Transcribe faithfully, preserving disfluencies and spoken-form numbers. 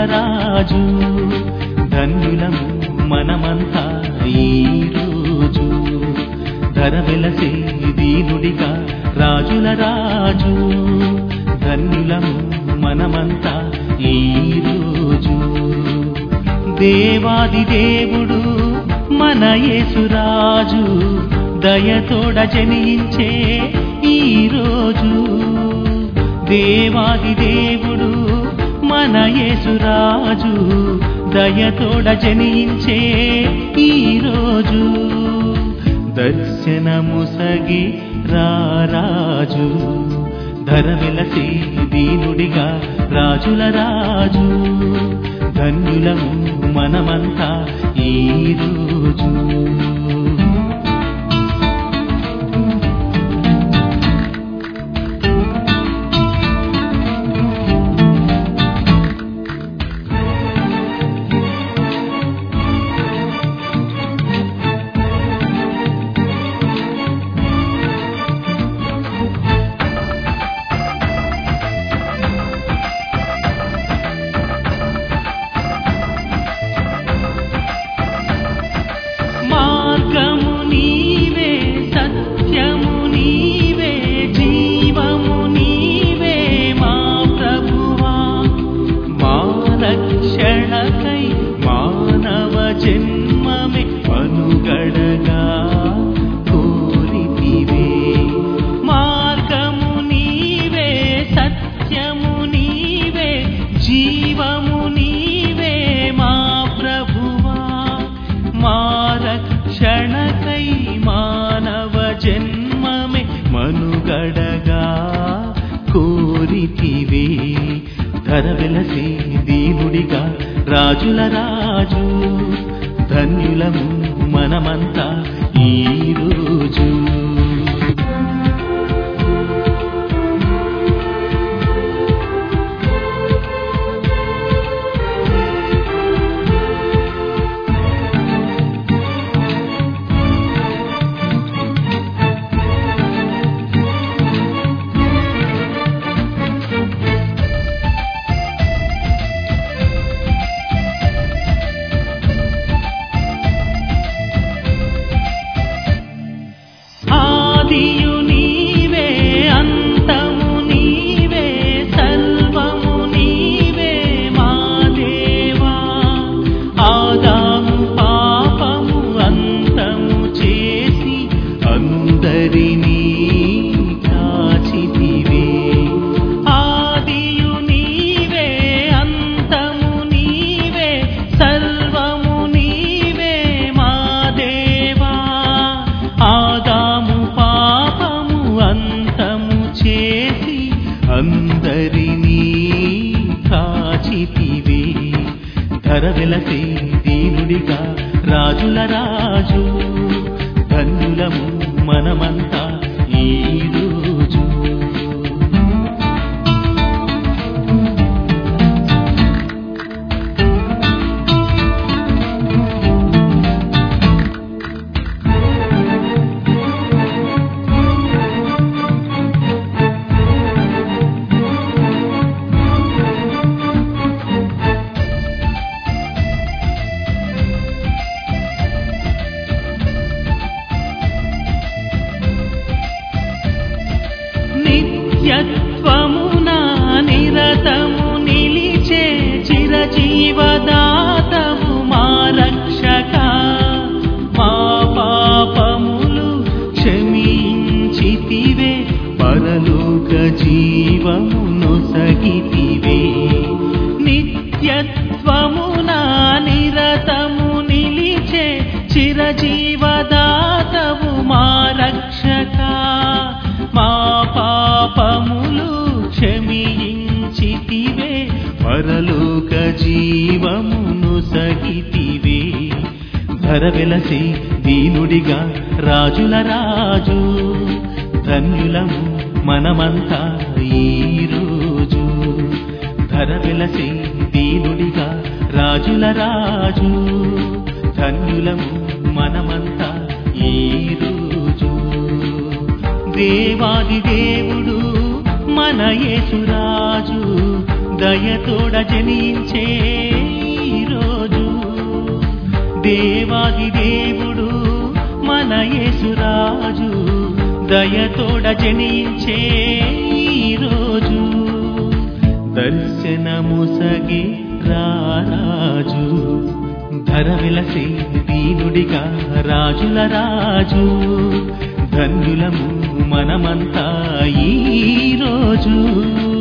రాజు ధన్యులము మనమంతా ఈరోజు ధర వెలసే దీనుడిగా రాజుల రాజు ధన్యులము మనమంతా ఈరోజు దేవాది దేవుడు మన యేసురాజు దయతోడ జనించే ఈరోజు దేవాది దేవుడు మన యేసురాజు దయతోడ జనించే ఈరోజు దర్శనముసగి రారాజు ధర వెలసే దీనుడిగా రాజుల రాజు ధన్యులము మనమంతా ఈరోజు కోరితివే ధర వెలసే దీనుడిగా రాజుల రాజు ధన్యులము మనమంతా ఈరోజు అందరినీ కాచితివే ధర వెలసే దీనుడిగా రాజుల రాజు ధన్యులము మనమంతా ఈరోజు నిత్యత్వమునా నిరతము నిలిచే చిరజీవదాతము మా రక్షక మా పాపములు క్షమించితివే పరలోక జీవమును సగితివే నిత్యత్వమునా నిరతము నిలిచే చిరజీవదాతము మా రక్షక మా పాపములు క్షమించితివే పరలోక జీవమును సగితివే ధర వెలసే దీనుడిగా రాజుల రాజు ధన్యులము మనమంతా ఈరోజు ధర వెలసే దీనుడిగా రాజుల రాజు ధన్యులము మనమంతా ఈరోజు దేవాది దేవుడు మన యేసురాజు దయతోడ జనించే ఈరోజు దేవాది దేవుడు మన యేసురాజు దయతోడ జనించే ఈరోజు దర్శనముసగే రారాజు ధర వెలసే దీనుడిగా రాజుల రాజు ధన్యులము మనమంతా ఈరోజు